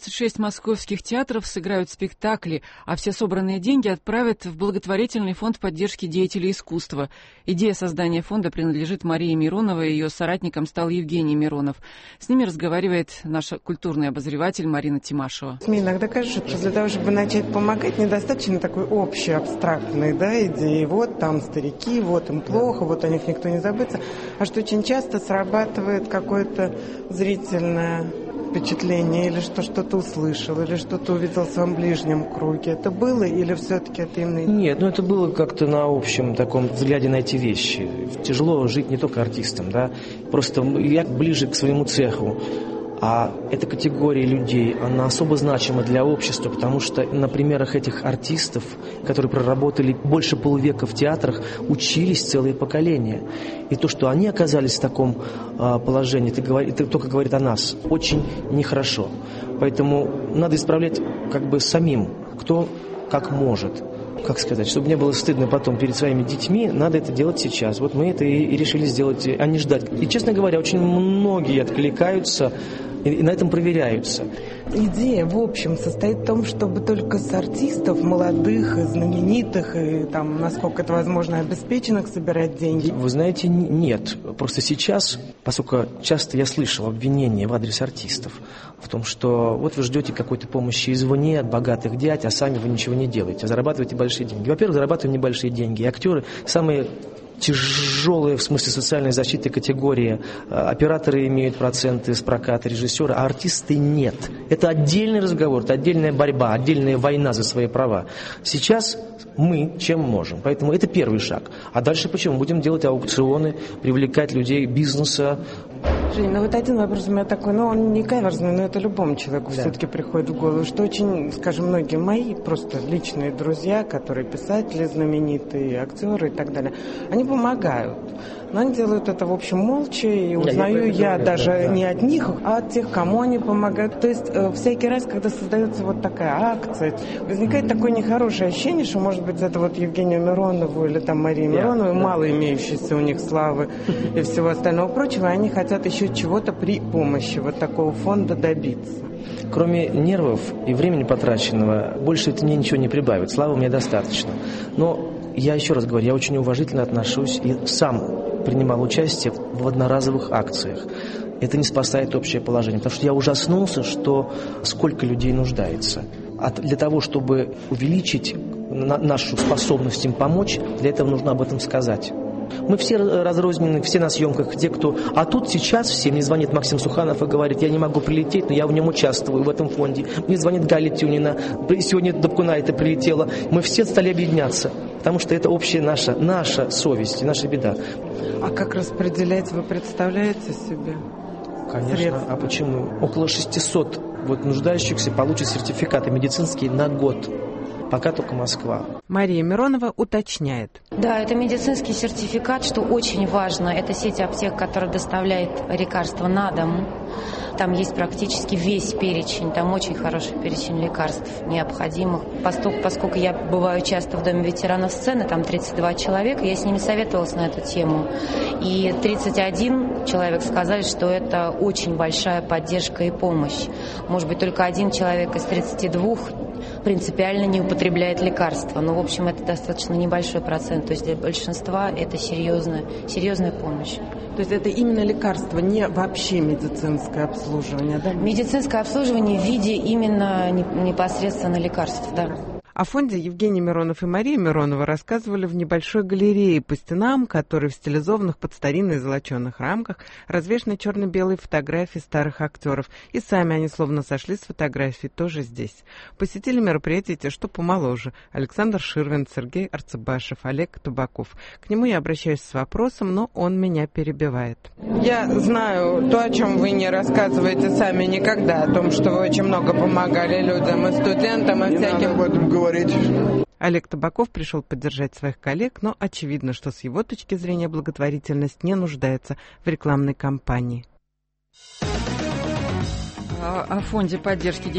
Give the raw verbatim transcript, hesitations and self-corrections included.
двадцать шесть московских театров сыграют спектакли, а все собранные деньги отправят в благотворительный фонд поддержки деятелей искусства. Идея создания фонда принадлежит Марии Мироновой, ее соратником стал Евгений Миронов. С ними разговаривает наша культурный обозреватель Марина Тимашева. Мне иногда кажется, что для того, чтобы начать помогать, недостаточно такой общей, абстрактной, да, идеи. Вот там старики, вот им плохо, вот о них никто не забудется. А что очень часто срабатывает какое-то зрительное впечатление, или что что-то услышал, или что-то увидел в своем ближнем круге. Это было или все-таки это именно... Нет, ну это было как-то на общем таком взгляде на эти вещи. Тяжело жить не только артистам, да. Просто я ближе к своему цеху. А эта категория людей, она особо значима для общества, потому что на примерах этих артистов, которые проработали больше полувека в театрах, учились целые поколения. И то, что они оказались в таком а, положении, это, говорит, это только говорит о нас, очень нехорошо. Поэтому надо исправлять как бы самим, кто как может. Как сказать, чтобы не было стыдно потом перед своими детьми, надо это делать сейчас. Вот мы это и, и решили сделать, а не ждать. И, честно говоря, очень многие откликаются и, и на этом проверяются. Идея, в общем, состоит в том, чтобы только с артистов, молодых, и знаменитых, и там, насколько это возможно, обеспеченных собирать деньги. Вы знаете, нет. Просто сейчас, поскольку часто я слышал обвинения в адрес артистов в том, что вот вы ждете какой-то помощи извне от богатых дядь, а сами вы ничего не делаете, а зарабатываете большие деньги. Во-первых, зарабатываем небольшие деньги. И актеры самые тяжелые в смысле социальной защиты категории. Операторы имеют проценты с проката, режиссеры, а артисты нет. Это отдельный разговор, это отдельная борьба, отдельная война за свои права. Сейчас мы чем можем. Поэтому это первый шаг. А дальше почему? Будем делать аукционы, привлекать людей бизнеса. Жень, ну вот один вопрос у меня такой, ну он не каверзный, но это любому человеку да. все-таки приходит в голову, что очень, скажем, многие мои просто личные друзья, которые писатели знаменитые, актеры и так далее, они помогают. Но они делают это, в общем, молча, и узнаю я, я даже да, да. не от них, а от тех, кому они помогают. То есть э, всякий раз, когда создается вот такая акция, возникает такое нехорошее ощущение, что, может быть, это вот Евгению Миронову или там Марии Мироновой, yeah, мало yeah. имеющейся у них славы и всего остального прочего, они хотят еще чего-то при помощи вот такого фонда добиться. Кроме нервов и времени потраченного, больше это мне ничего не прибавит. Славы мне достаточно. Но я еще раз говорю, я очень уважительно отношусь и сам принимал участие в одноразовых акциях. Это не спасает общее положение, потому что я ужаснулся, что сколько людей нуждается. А для того, чтобы увеличить нашу способность им помочь, для этого нужно об этом сказать. Мы все разрознены, все на съемках, те, кто... А тут сейчас всем мне звонит Максим Суханов и говорит, я не могу прилететь, но я в нем участвую, в этом фонде. Мне звонит Галя Тюнина, сегодня Добкуна это прилетела. Мы все стали объединяться, потому что это общая наша, наша совесть и наша беда. А как распределять, вы представляете себе? Конечно, средства? А почему? Около шестисот вот нуждающихся получат сертификаты медицинские на год. Пока только Москва. Мария Миронова уточняет. Да, это медицинский сертификат, что очень важно. Это сеть аптек, которая доставляет лекарства на дом. Там есть практически весь перечень, там очень хороший перечень лекарств необходимых. Поскольку, поскольку я бываю часто в Доме ветеранов сцены, там тридцать два человека, я с ними советовалась на эту тему. И тридцать один человек сказали, что это очень большая поддержка и помощь. Может быть, только один человек из тридцати двух принципиально не употребляет лекарства. Но, в общем, это достаточно небольшой процент. То есть для большинства это серьезная, серьезная помощь. То есть это именно лекарство, не вообще медицинское обслуживание, да? Медицинское обслуживание в виде именно непосредственно лекарств, да. О фонде Евгений Миронов и Мария Миронова рассказывали в небольшой галерее по стенам, которые в стилизованных под старинные золоченых рамках развешаны черно-белые фотографии старых актеров. И сами они словно сошли с фотографий тоже здесь. Посетили мероприятие те, что помоложе. Александр Ширвин, Сергей Арцебашев, Олег Табаков. К нему я обращаюсь с вопросом, но он меня перебивает. Я знаю то, о чем вы не рассказываете сами никогда, о том, что вы очень много помогали людям и студентам, и всяким... Олег Табаков пришел поддержать своих коллег, но очевидно, что с его точки зрения благотворительность не нуждается в рекламной кампании. О фонде поддержки